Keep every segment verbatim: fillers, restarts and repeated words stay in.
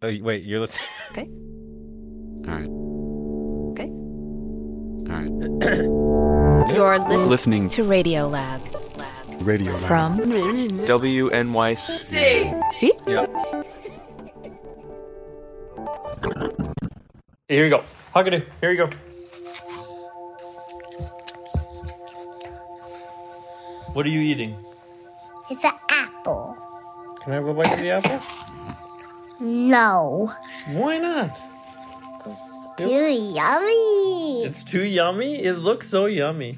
Oh, wait, you're listening? Okay. All right. Okay. All right. You're listening, Listening to Radio Lab. Lab. Radio Lab. From W N Y C. See? Yep. Here you go. Huckadoo. Here you go. What are you eating? It's an apple. Can I have a bite of the apple? No. Why not? Too yummy. It's too yummy? It looks so yummy.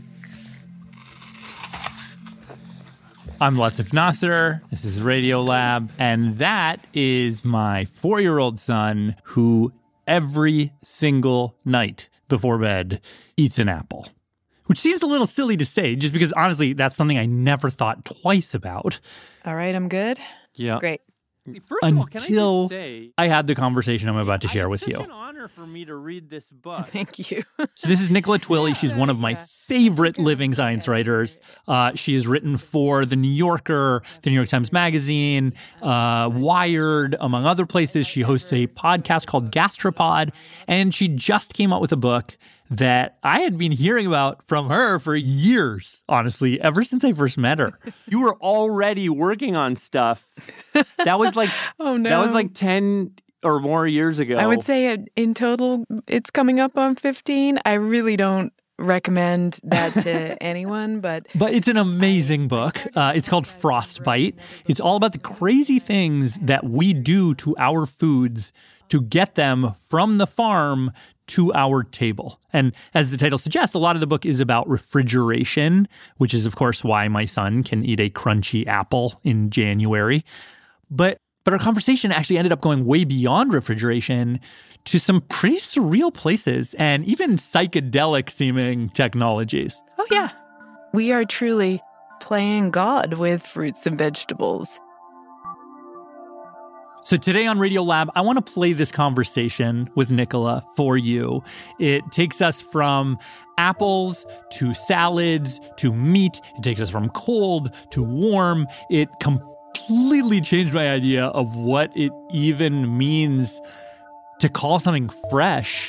I'm Latif Nasser. This is Radio Lab. And that is my four-year-old son who every single night before bed eats an apple. Which seems a little silly to say, just because honestly, that's something I never thought twice about. All right, I'm good. Yeah. Great. First of all, can I just say, I had the conversation I'm about to share with you. It's such an honor for me to read this book. Thank you. So this is Nicola Twilley. She's one of my favorite living science writers. Uh, she has written for The New Yorker, The New York Times Magazine, uh, Wired, among other places. She hosts a podcast called Gastropod, and she just came out with a book that I had been hearing about from her for years, honestly, ever since I first met her. You were already working on stuff. That was like, Oh, no. that was like ten or more years ago. I would say it, in total, it's coming up on fifteen. I really don't recommend that to anyone, but... But it's an amazing book. Uh, it's called Frostbite. It's all about the crazy things that we do to our foods to get them from the farm to our table. And as the title suggests, a lot of the book is about refrigeration, which is, of course, why my son can eat a crunchy apple in January. But but our conversation actually ended up going way beyond refrigeration to some pretty surreal places and even psychedelic-seeming technologies. Oh, yeah. We are truly playing God with fruits and vegetables. So today on Radio Lab, I want to play this conversation with Nicola for you. It takes us from apples to salads to meat. It takes us from cold to warm. It completely changed my idea of what it even means to call something fresh.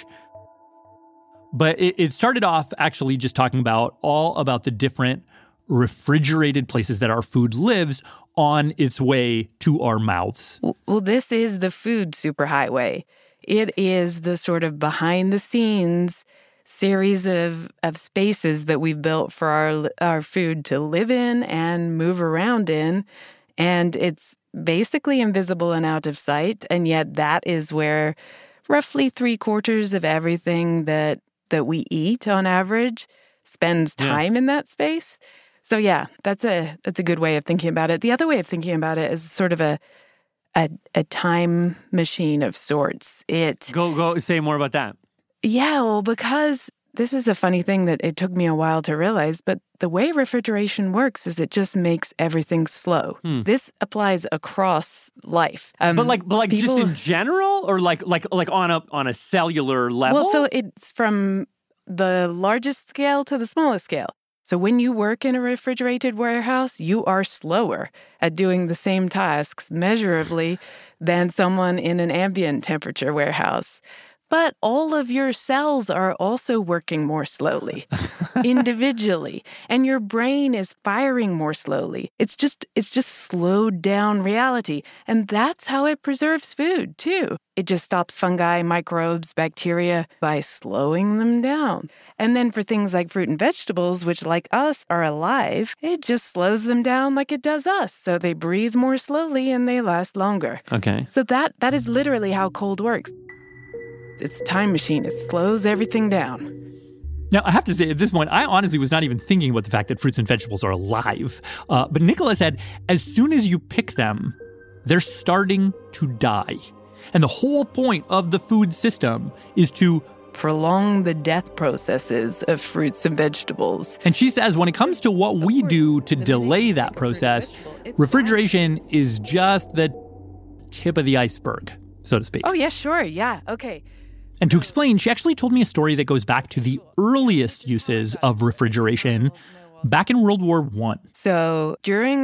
But it, it started off actually just talking about all about the different refrigerated places that our food lives on its way to our mouths. Well, this is the food superhighway. It is the sort of behind-the-scenes series of, of spaces that we've built for our our food to live in and move around in. And it's basically invisible and out of sight. And yet that is where roughly three-quarters of everything that, that we eat on average spends time yeah. in that space. So yeah, that's a that's a good way of thinking about it. The other way of thinking about it is sort of a a, a time machine of sorts. It Go, go, say more about that. Yeah, well, because this is a funny thing that it took me a while to realize, but the way refrigeration works is it just makes everything slow. Hmm. This applies across life. Um, but like, but like people, just in general, or like, like, like on a on a cellular level. Well, so it's from the largest scale to the smallest scale. So when you work in a refrigerated warehouse, you are slower at doing the same tasks measurably than someone in an ambient temperature warehouse. But all of your cells are also working more slowly, individually, and your brain is firing more slowly. It's just it's just slowed down reality, and that's how it preserves food, too. It just stops fungi, microbes, bacteria by slowing them down. And then for things like fruit and vegetables, which like us are alive, it just slows them down like it does us. So they breathe more slowly and they last longer. Okay. So that that is literally how cold works. It's a time machine. It slows everything down. Now, I have to say, at this point, I honestly was not even thinking about the fact that fruits and vegetables are alive. Uh, but Nicola said, as soon as you pick them, they're starting to die. And the whole point of the food system is to prolong the death processes of fruits and vegetables. And she says when it comes to what we do to delay that process, refrigeration is just the tip of the iceberg, so to speak. Oh, yeah, sure. Yeah. Okay. And to explain, she actually told me a story that goes back to the earliest uses of refrigeration back in World War One. So during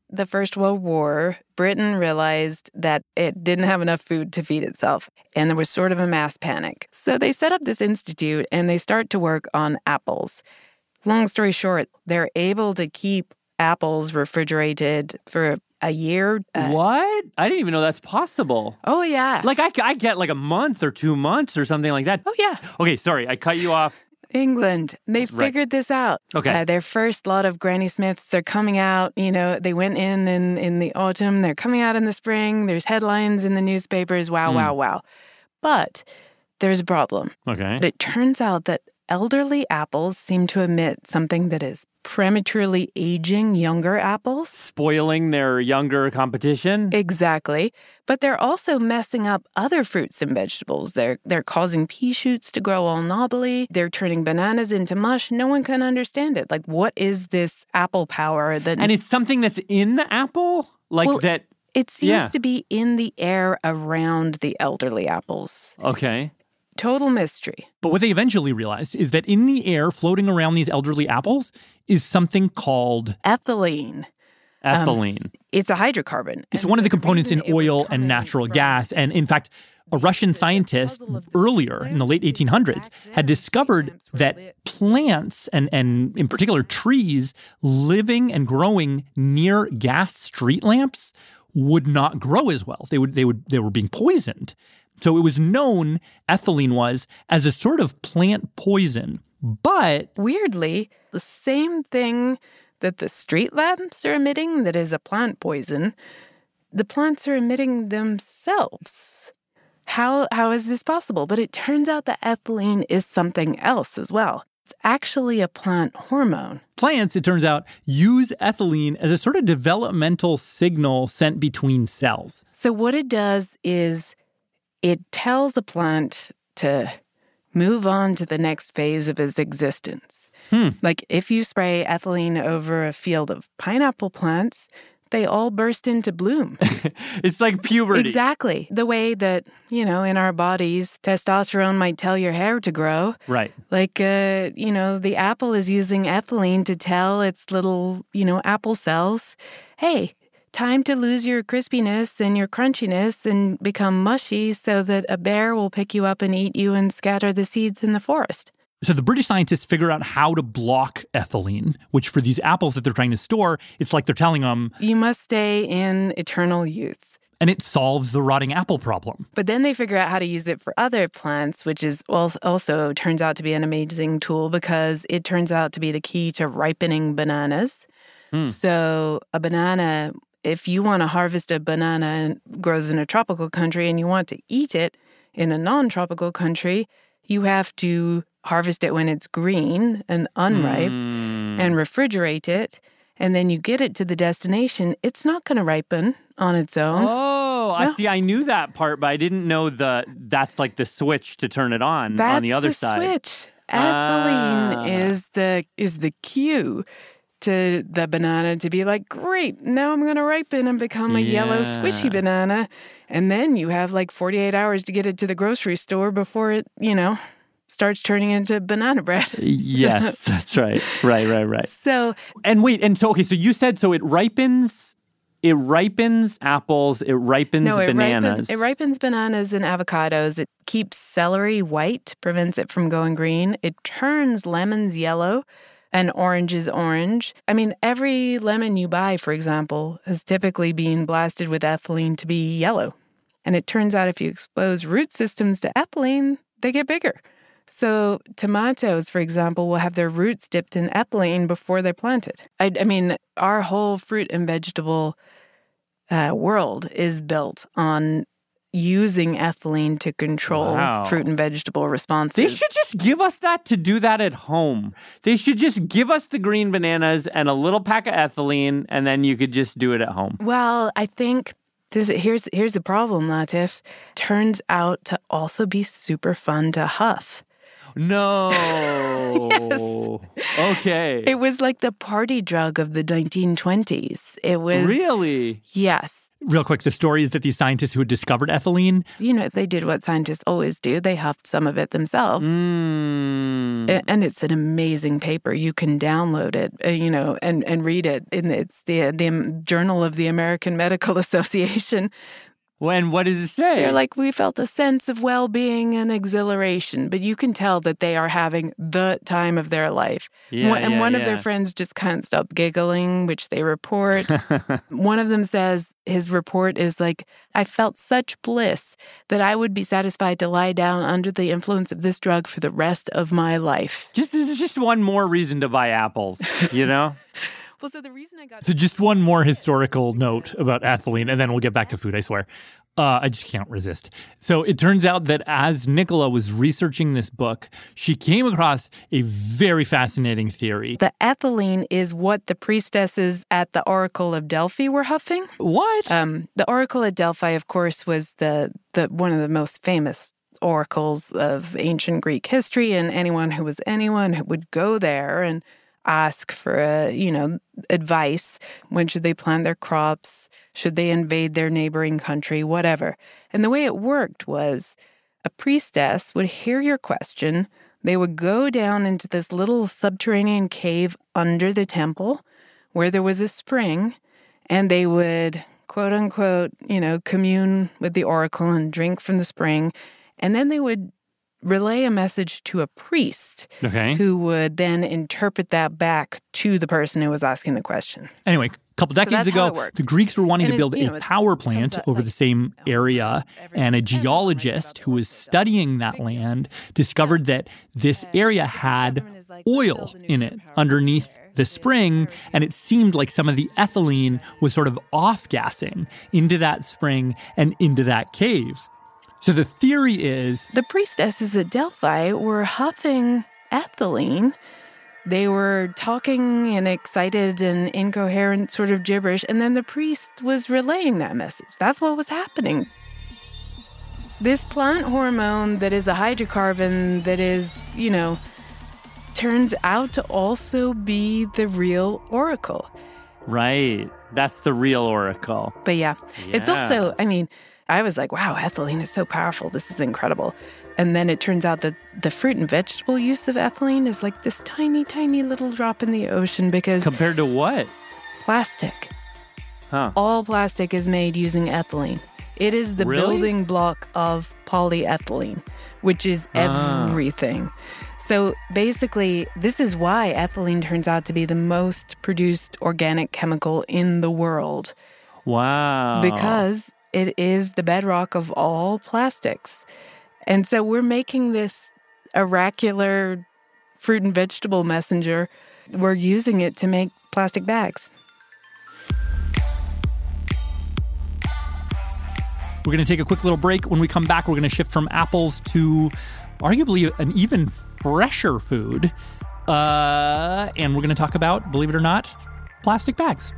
the First World War, Britain realized that it didn't have enough food to feed itself, and there was sort of a mass panic. So they set up this institute, and they start to work on apples. Long story short, they're able to keep apples refrigerated for a year. Uh, What? I didn't even know that's possible. Oh, yeah. Like, I, I get like a month or two months or something like that. Oh, yeah. Okay, sorry, I cut you off. England. They Right. figured this out. Okay. Uh, their first lot of Granny Smiths are coming out. You know, they went in, in in the autumn. They're coming out in the spring. There's headlines in the newspapers. Wow, Mm. wow, wow. But there's a problem. Okay. It turns out that elderly apples seem to emit something that is prematurely aging younger apples. Spoiling their younger competition? Exactly. But they're also messing up other fruits and vegetables. They're they're causing pea shoots to grow all knobbly. They're turning bananas into mush. No one can understand it. Like, what is this apple power that... And it's something that's in the apple? Like Well, that... It seems Yeah. to be in the air around the elderly apples. Okay. Total mystery. But what they eventually realized is that in the air floating around these elderly apples is something called Ethylene. Ethylene. It's a hydrocarbon. It's And one of so the components in reason it was oil and coming natural from- gas. And in fact, a Russian scientist earlier in the late eighteen hundreds had discovered that plants and, and in particular trees living and growing near gas street lamps would not grow as well. They would they would they were being poisoned. So it was known, ethylene was, as a sort of plant poison. But Weirdly, the same thing that the street lamps are emitting that is a plant poison, the plants are emitting themselves. How how is this possible? But it turns out that ethylene is something else as well. It's actually a plant hormone. plants, it turns out, use ethylene as a sort of developmental signal sent between cells. So what it does is it tells a plant to move on to the next phase of its existence. Hmm. Like if you spray ethylene over a field of pineapple plants, they all burst into bloom. It's like puberty. Exactly. The way that, you know, in our bodies, testosterone might tell your hair to grow. Right. Like, uh, you know, the apple is using ethylene to tell its little, you know, apple cells, hey, time to lose your crispiness and your crunchiness and become mushy so that a bear will pick you up and eat you and scatter the seeds in the forest. So the British scientists figure out how to block ethylene, which for these apples that they're trying to store, it's like they're telling them, You must stay in eternal youth. and it solves the rotting apple problem. But then they figure out how to use it for other plants, which is also turns out to be an amazing tool because it turns out to be the key to ripening bananas. Hmm. So a banana, if you want to harvest a banana and it grows in a tropical country and you want to eat it in a non-tropical country, you have to harvest it when it's green and unripe Mm. and refrigerate it. And then you get it to the destination. It's not going to ripen on its own. Oh, I No. see. I knew that part, but I didn't know the that's like the switch to turn it on That's on the other the side. switch. Ethylene Ah. is the is the cue to the banana to be like, great, now I'm going to ripen and become a yellow squishy Yeah. banana. And then you have like forty-eight hours to get it to the grocery store before it, you know, starts turning into banana bread. Yes, that's right. Right, right, right. So And wait, and so okay, so you said so it ripens it ripens apples, it ripens no, it, bananas. ripen, it ripens bananas and avocados. It keeps celery white, prevents it from going green. It turns lemons yellow and oranges orange. I mean, every lemon you buy, for example, has typically been blasted with ethylene to be yellow. And it turns out if you expose root systems to ethylene, they get bigger. So tomatoes, for example, will have their roots dipped in ethylene before they're planted. I, I mean, our whole fruit and vegetable uh, world is built on using ethylene to control Wow. fruit and vegetable responses. They should just give us that to do that at home. They should just give us the green bananas and a little pack of ethylene, and then you could just do it at home. Well, I think this here's here's the problem, Latif. Turns out to also be super fun to huff. No. Okay. It was like the party drug of the nineteen twenties. It was Really? Yes. Real quick, the story is that these scientists who had discovered ethylene... You know, they did what scientists always do. They huffed some of it themselves. Mm. A- And it's an amazing paper. You can download it, uh, you know, and, and read it. And it's the, the Journal of the American Medical Association. When, what does it say? They're like, we felt a sense of well-being and exhilaration, but you can tell that they are having the time of their life. Yeah, one, and yeah, one yeah. of their friends just can't stop giggling, which they report. One of them says his report is like, I felt such bliss that I would be satisfied to lie down under the influence of this drug for the rest of my life. Just This is just one more reason to buy apples, you know? Well, so the reason I got... So just one more historical note about ethylene, and then we'll get back to food, I swear. Uh, I just can't resist. So it turns out that as Nicola was researching this book, she came across a very fascinating theory. The ethylene is what the priestesses at the Oracle of Delphi were huffing. What? Um, the Oracle at Delphi, of course, was the, the one of the most famous oracles of ancient Greek history, and anyone who was anyone who would go there and ask for, a, you know, advice. When should they plant their crops? Should they invade their neighboring country? Whatever. And the way it worked was a priestess would hear your question. They would go down into this little subterranean cave under the temple where there was a spring, and they would, quote unquote, you know, commune with the oracle and drink from the spring. And then they would relay a message to a priest Okay. who would then interpret that back to the person who was asking the question. Anyway, a couple decades that's how ago, it worked. the Greeks were wanting And to it- build you know, a it's- power it comes plant up, over like, the same you know, area, every- and a everyone writes about geologist the who was Oracle of Delphi. studying that land discovered that this area had oil in it underneath the spring, and it seemed like some of the ethylene was sort of off-gassing into that spring and into that cave. So the theory is... The priestesses at Delphi were huffing ethylene. They were talking in excited and incoherent sort of gibberish, and then the priest was relaying that message. That's what was happening. This plant hormone that is a hydrocarbon that is, you know, turns out to also be the real oracle. Right. That's the real oracle. But yeah, it's Yeah. also, I mean, I was like, wow, ethylene is so powerful. This is incredible. And then it turns out that the fruit and vegetable use of ethylene is like this tiny, tiny little drop in the ocean because Compared to what? plastic, Huh. all plastic is made using ethylene. It is the Really? building block of polyethylene, which is Ah. everything. So basically, this is why ethylene turns out to be the most produced organic chemical in the world. Wow. Because it is the bedrock of all plastics. And so we're making this oracular fruit and vegetable messenger. We're using it to make plastic bags. We're going to take a quick little break. When we come back, we're going to shift from apples to arguably an even fresher food. Uh, and we're going to talk about, believe it or not, plastic bags.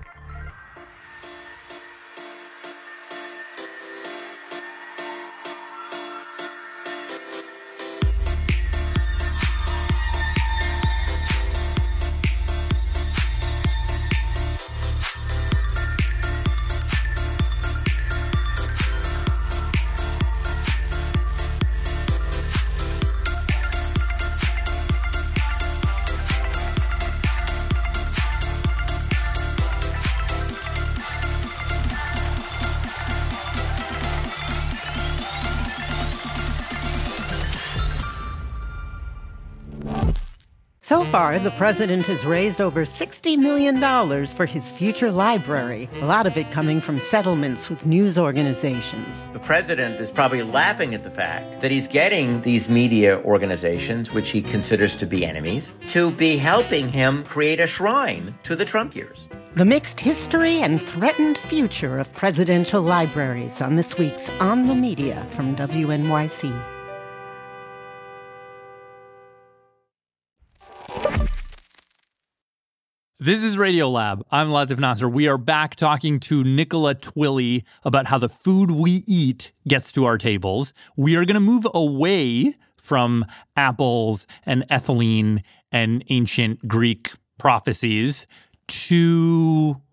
So far, the president has raised over sixty million dollars for his future library, a lot of it coming from settlements with news organizations. The president is probably laughing at the fact that he's getting these media organizations, which he considers to be enemies, to be helping him create a shrine to the Trump years. The mixed history and threatened future of presidential libraries on this week's On the Media from W N Y C. This is Radiolab. I'm Latif Nasser. We are back talking to Nicola Twilley about how the food we eat gets to our tables. We are going to move away from apples and ethylene and ancient Greek prophecies to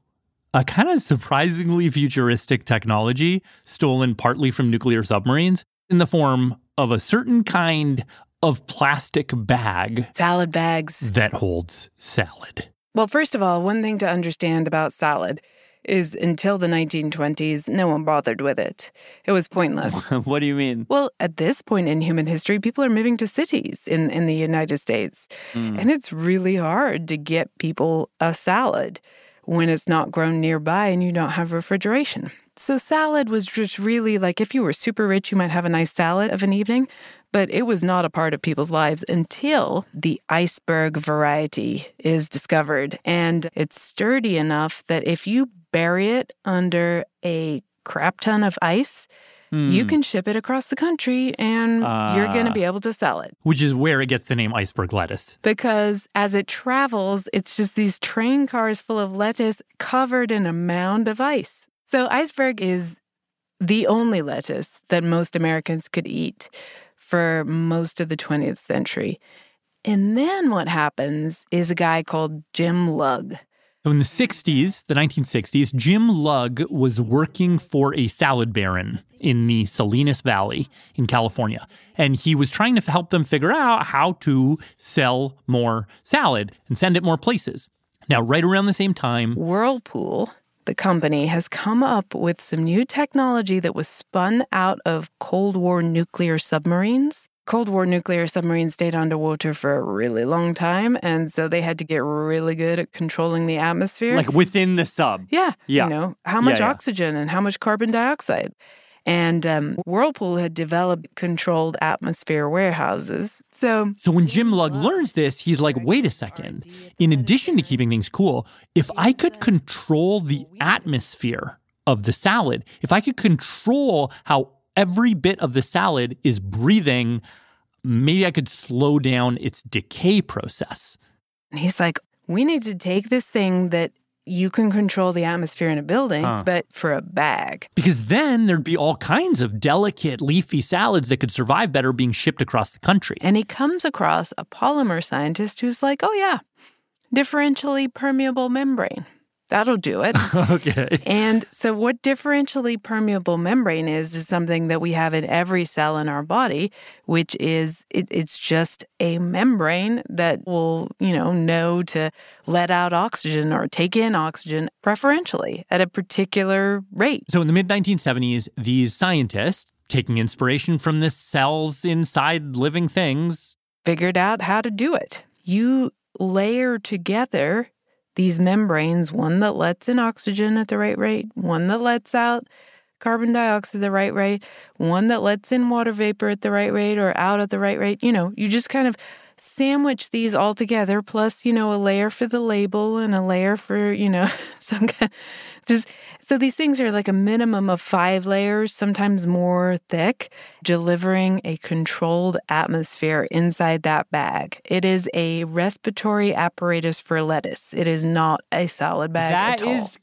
a kind of surprisingly futuristic technology stolen partly from nuclear submarines in the form of a certain kind of plastic bag. Salad bags. That holds salad. Well, first of all, one thing to understand about salad is until the nineteen twenties, no one bothered with it. It was pointless. What do you mean? Well, at this point in human history, people are moving to cities in, in the United States. Mm. And it's really hard to get people a salad when it's not grown nearby and you don't have refrigeration. So salad was just really like, if you were super rich, you might have a nice salad of an evening. But it was not a part of people's lives until the iceberg variety is discovered. And it's sturdy enough that if you bury it under a crap ton of ice, mm. you can ship it across the country and uh, you're going to be able to sell it. Which is where it gets the name iceberg lettuce. Because as it travels, it's just these train cars full of lettuce covered in a mound of ice. So iceberg is the only lettuce that most Americans could eat for most of the twentieth century. And then what happens is a guy called Jim Lugg. So in the sixties, the nineteen sixties, Jim Lugg was working for a salad baron in the Salinas Valley in California. And he was trying to help them figure out how to sell more salad and send it more places. Now, right around the same time, Whirlpool, the company, has come up with some new technology that was spun out of Cold War nuclear submarines. Cold War nuclear submarines stayed underwater for a really long time, and so they had to get really good at controlling the atmosphere. Like within the sub. Yeah. Yeah. You know, how much yeah, yeah. oxygen and how much carbon dioxide. And um, Whirlpool had developed controlled atmosphere warehouses. So, so when Jim Lugg learns this, he's like, wait a second. In addition to keeping things cool, if I could control the atmosphere of the salad, if I could control how every bit of the salad is breathing, maybe I could slow down its decay process. And he's like, we need to take this thing that you can control the atmosphere in a building, huh. but for a bag. Because then there'd be all kinds of delicate, leafy salads that could survive better being shipped across the country. And he comes across a polymer scientist who's like, oh yeah, differentially permeable membrane. That'll do it. Okay. And so what differentially permeable membrane is, is something that we have in every cell in our body, which is, it, it's just a membrane that will, you know, know to let out oxygen or take in oxygen preferentially at a particular rate. So in the mid nineteen seventies, these scientists, taking inspiration from the cells inside living things, figured out how to do it. You layer together these membranes, one that lets in oxygen at the right rate, one that lets out carbon dioxide at the right rate, one that lets in water vapor at the right rate or out at the right rate. You know, you just kind of sandwich these all together, plus, you know, a layer for the label and a layer for, you know, some kind just so these things are like a minimum of five layers, sometimes more thick, delivering a controlled atmosphere inside that bag. It is a respiratory apparatus for lettuce. It is not a salad bag that at all. That is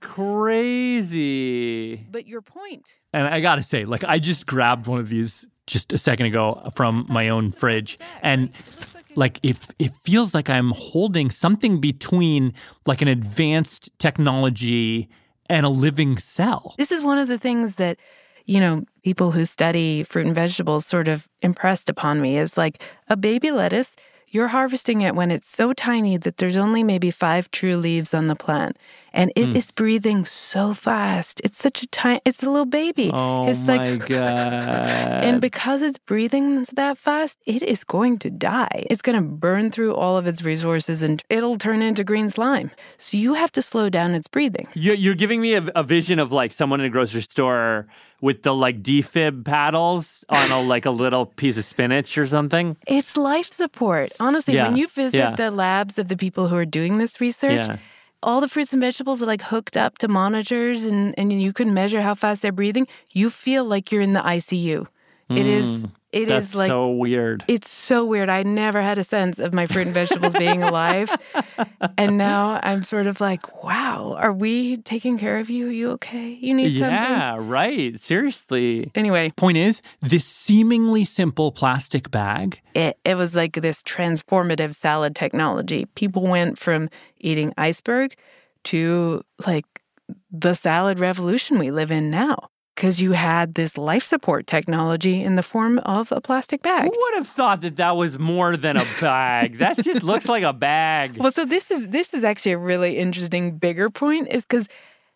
crazy. But your point. And I gotta say, like, I just grabbed one of these just a second ago from my own fridge, and like it, it feels like I'm holding something between like an advanced technology and a living cell. This is one of the things that, you know, people who study fruit and vegetables sort of impressed upon me is like a baby lettuce, you're harvesting it when it's so tiny that there's only maybe five true leaves on the plant. And it mm. is breathing so fast. It's such a tiny, it's a little baby. Oh it's my like, God. And because it's breathing that fast, it is going to die. It's going to burn through all of its resources and it'll turn into green slime. So you have to slow down its breathing. You're giving me a, a vision of like someone in a grocery store with the like defib paddles on a like a little piece of spinach or something. It's life support. Honestly, yeah. when you visit yeah. the labs of the people who are doing this research, yeah. all the fruits and vegetables are like hooked up to monitors and, and you can measure how fast they're breathing. You feel like you're in the I C U. Mm, it is it that's is like so weird. It's so weird. I never had a sense of my fruit and vegetables being alive. And now I'm sort of like, wow, are we taking care of you? Are you okay? You need something? Yeah, right. Seriously. Anyway. Point is, this seemingly simple plastic bag, It, it was like this transformative salad technology. People went from eating iceberg to like the salad revolution we live in now. Because you had this life support technology in the form of a plastic bag. Who would have thought that that was more than a bag? That just looks like a bag. Well, so this is this is actually a really interesting, bigger point, is because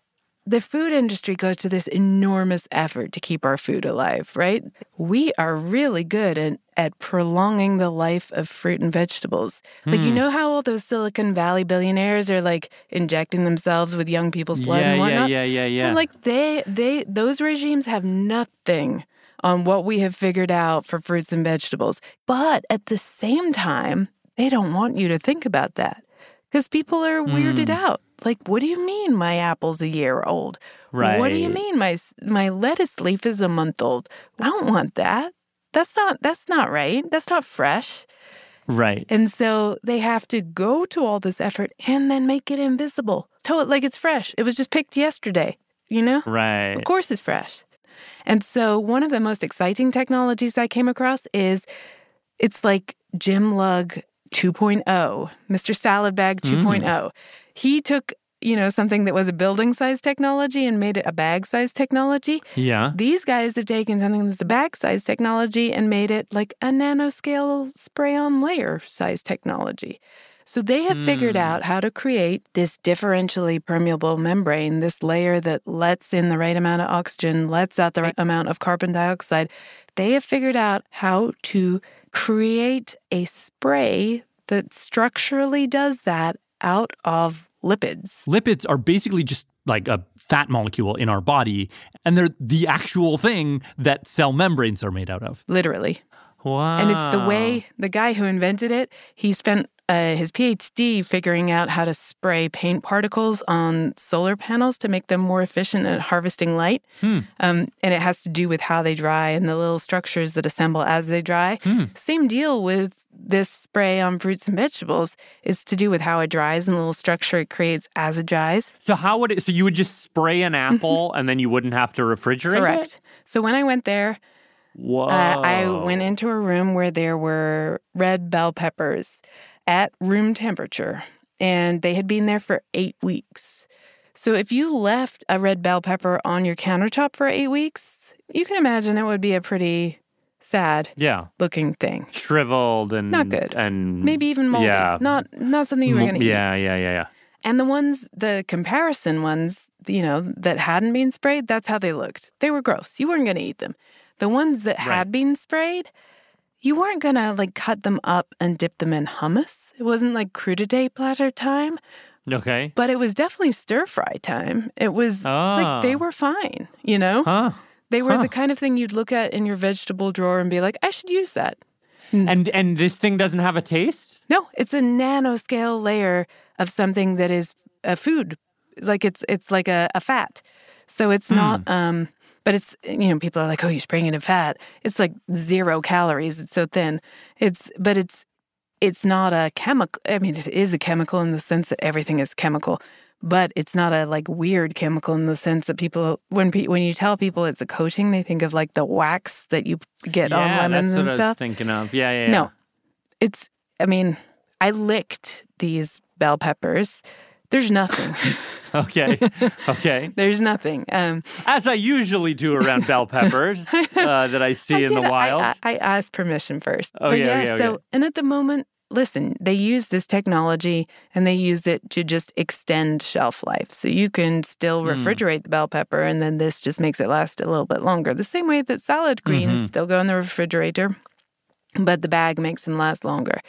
the food industry goes to this enormous effort to keep our food alive, right? We are really good at, at prolonging the life of fruit and vegetables. Mm. Like, you know how all those Silicon Valley billionaires are, like, injecting themselves with young people's blood yeah, and whatnot? Yeah, yeah, yeah, yeah. And, like, they, they, those regimes have nothing on what we have figured out for fruits and vegetables. But at the same time, they don't want you to think about that because people are weirded mm. out. Like, what do you mean my apple's a year old? Right. What do you mean my my lettuce leaf is a month old? I don't want that. That's not that's not right. That's not fresh. Right. And so they have to go to all this effort and then make it invisible. Tell it like it's fresh. It was just picked yesterday, you know? Right. Of course it's fresh. And so one of the most exciting technologies I came across is it's like Jim Lugg two point oh, Mister Salad Bag two point oh. Mm. He took, you know, something that was a building-size technology and made it a bag-size technology. Yeah. These guys have taken something that's a bag-size technology and made it like a nanoscale spray-on layer-size technology. So they have mm. figured out how to create this differentially permeable membrane, this layer that lets in the right amount of oxygen, lets out the right amount of carbon dioxide. They have figured out how to create a spray that structurally does that out of lipids. Lipids are basically just like a fat molecule in our body, and they're the actual thing that cell membranes are made out of. Literally. Wow. And it's the way the guy who invented it, he spent uh, his P H D figuring out how to spray paint particles on solar panels to make them more efficient at harvesting light. Hmm. Um, and it has to do with how they dry and the little structures that assemble as they dry. Hmm. Same deal with this spray on fruits and vegetables is to do with how it dries and the little structure it creates as it dries. So how would it, so you would just spray an apple and then you wouldn't have to refrigerate Correct. it? So when I went there, Whoa. Uh, I went into a room where there were red bell peppers at room temperature, and they had been there for eight weeks. So if you left a red bell pepper on your countertop for eight weeks, you can imagine it would be a pretty sad yeah. looking thing. Shriveled and... Not good. And maybe even moldy. Yeah. Not, not something you were going to yeah, eat. Yeah, yeah, yeah. And the ones, the comparison ones, you know, that hadn't been sprayed, that's how they looked. They were gross. You weren't going to eat them. The ones that had right. been sprayed, you weren't going to, like, cut them up and dip them in hummus. It wasn't, like, crudité platter time. Okay. But it was definitely stir-fry time. It was, oh. like, they were fine, you know? Huh. They were huh. the kind of thing you'd look at in your vegetable drawer and be like, I should use that. And and this thing doesn't have a taste? No, it's a nanoscale layer of something that is a food. Like, it's it's like a, a fat. So it's mm. not... um. But it's, you know, people are like, oh, you're spraying it in fat. It's like zero calories. It's so thin. It's, but it's, it's not a chemical. I mean, it is a chemical in the sense that everything is chemical, but it's not a like weird chemical in the sense that people, when pe- when you tell people it's a coating, they think of like the wax that you get yeah, on lemons that's and what stuff. I was thinking of. Yeah, yeah, yeah. No, it's, I mean, I licked these bell peppers. There's nothing. Okay. Okay. There's nothing. Um, As I usually do around bell peppers uh, that I see I in did, the wild. I, I, I asked permission first. Oh, but yeah, yeah, yeah, so, okay. and at the moment, listen, they use this technology and they use it to just extend shelf life. So you can still refrigerate mm. the bell pepper and then this just makes it last a little bit longer. The same way that salad greens mm-hmm. still go in the refrigerator, but the bag makes them last longer.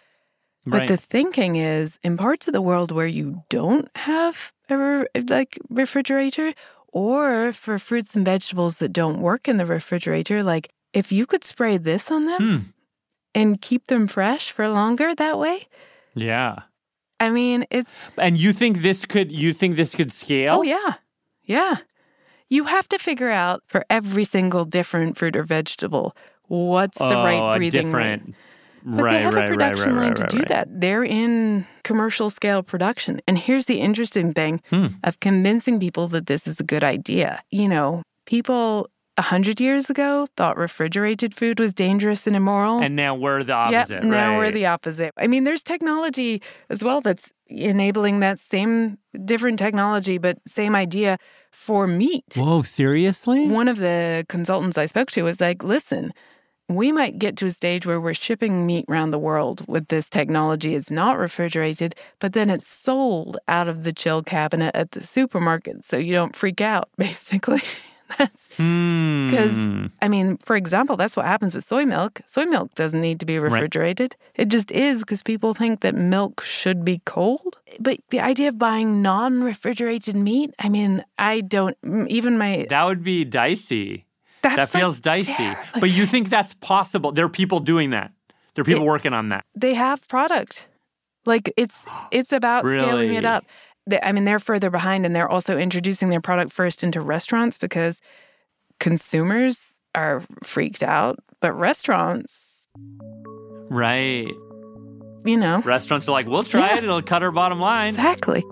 But right. the thinking is, in parts of the world where you don't have a re- like refrigerator, or for fruits and vegetables that don't work in the refrigerator, like if you could spray this on them hmm. and keep them fresh for longer that way. Yeah. I mean, it's... And you think this could, you think this could scale? Oh, yeah. Yeah. You have to figure out for every single different fruit or vegetable, what's the oh, right breathing different... rate. But right, they have right, a production right, right, line right, to right, do right. that. They're in commercial scale production. And here's the interesting thing hmm. of convincing people that this is a good idea. You know, people a hundred years ago thought refrigerated food was dangerous and immoral. And now we're the opposite, Yep, now right? we're the opposite. I mean, there's technology as well that's enabling that same different technology, but same idea for meat. Whoa, seriously? One of the consultants I spoke to was like, listen, we might get to a stage where we're shipping meat around the world with this technology. It's not refrigerated, but then it's sold out of the chill cabinet at the supermarket so you don't freak out, basically. Because, Hmm. I mean, for example, that's what happens with soy milk. Soy milk doesn't need to be refrigerated. Right. It just is because people think that milk should be cold. But the idea of buying non-refrigerated meat, I mean, I don't, even my... That would be dicey. That's that feels like dicey. terrible. But you think that's possible. There are people doing that. There are people It, working on that. They have product. Like, it's it's about Really? scaling it up. They, I mean, they're further behind, and they're also introducing their product first into restaurants because consumers are freaked out. But restaurants... Right. You know. Restaurants are like, we'll try Yeah. it. It'll cut our bottom line. Exactly.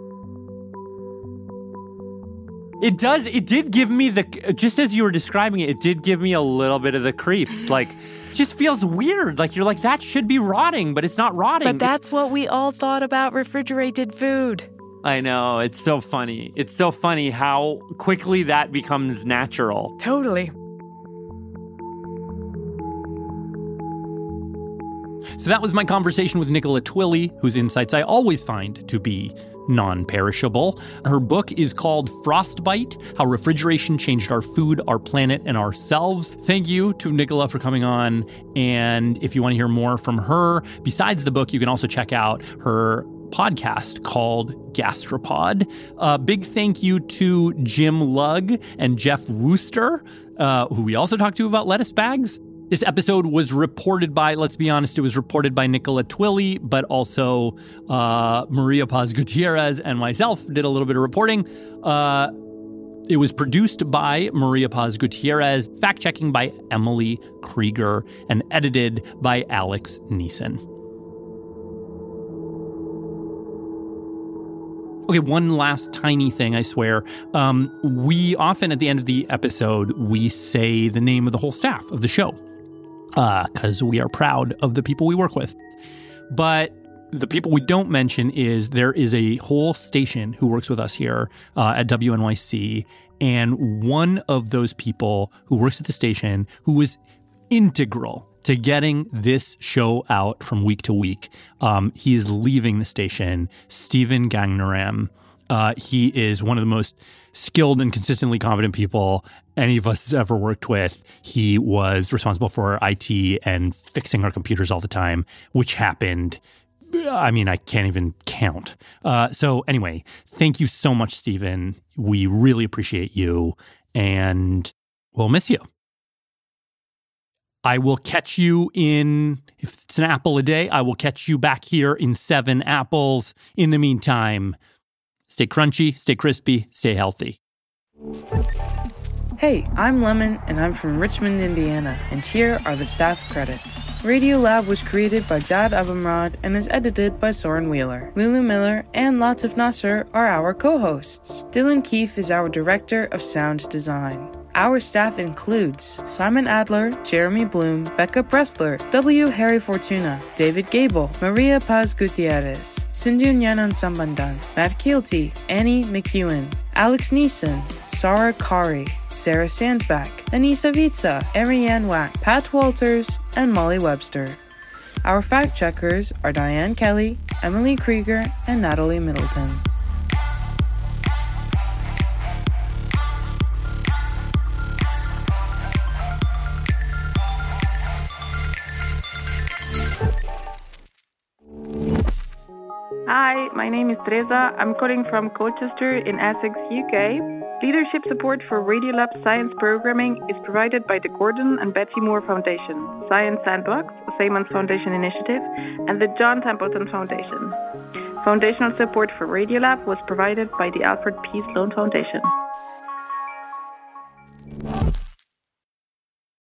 It does. It did give me the, just as you were describing it, it did give me a little bit of the creeps. Like, it just feels weird. Like, you're like, that should be rotting, but it's not rotting. But that's what we all thought about refrigerated food. I know. It's so funny. It's so funny how quickly that becomes natural. Totally. So that was my conversation with Nicola Twilley, whose insights I always find to be non-perishable. Her book is called Frostbite: How Refrigeration Changed Our Food, Our Planet, and Ourselves. Thank you to Nicola for coming on. And if you want to hear more from her, besides the book, you can also check out her podcast called Gastropod. Uh, big thank you to Jim Lugg and Jeff Wooster, uh, who we also talked to about lettuce bags. This episode was reported by, let's be honest, it was reported by Nicola Twilley, but also uh, Maria Paz Gutierrez and myself did a little bit of reporting. Uh, it was produced by Maria Paz Gutierrez, fact-checking by Emily Krieger, and edited by Alex Neeson. Okay, one last tiny thing, I swear. Um, we often, at the end of the episode, we say the name of the whole staff of the show. Because uh, we are proud of the people we work with. But the people we don't mention is there is a whole station who works with us here uh, at W N Y C. And one of those people who works at the station, who was integral to getting this show out from week to week, um, he is leaving the station, Stephen Gagnaram. Uh, he is one of the most skilled and consistently competent people any of us has ever worked with. He was responsible for I T and fixing our computers all the time, which happened, I mean, I can't even count. Uh, so anyway, thank you so much, Stephen. We really appreciate you, and we'll miss you. I will catch you in, if it's an apple a day, I will catch you back here in seven apples. In the meantime, stay crunchy, stay crispy, stay healthy. Hey, I'm Lemon, and I'm from Richmond, Indiana, and here are the staff credits. Radiolab was created by Jad Abumrad and is edited by Soren Wheeler. Lulu Miller and Latif Nasser are our co-hosts. Dylan Keefe is our director of sound design. Our staff includes Simon Adler, Jeremy Bloom, Becca Pressler, W. Harry Fortuna, David Gable, Maria Paz Gutierrez, Sindhu Nyanan Sambandan, Matt Keelty, Annie McEwen, Alex Neeson, Sarah Kari, Sarah Sandback, Anissa Vitsa, Ariane Wack, Pat Walters, and Molly Webster. Our fact checkers are Diane Kelly, Emily Krieger, and Natalie Middleton. Hi, my name is Teresa. I'm calling from Colchester in Essex, U K. Leadership support for Radiolab science programming is provided by the Gordon and Betsy Moore Foundation, Science Sandbox, a Simons Foundation initiative, and the John Templeton Foundation. Foundational support for Radiolab was provided by the Alfred P. Sloan Foundation.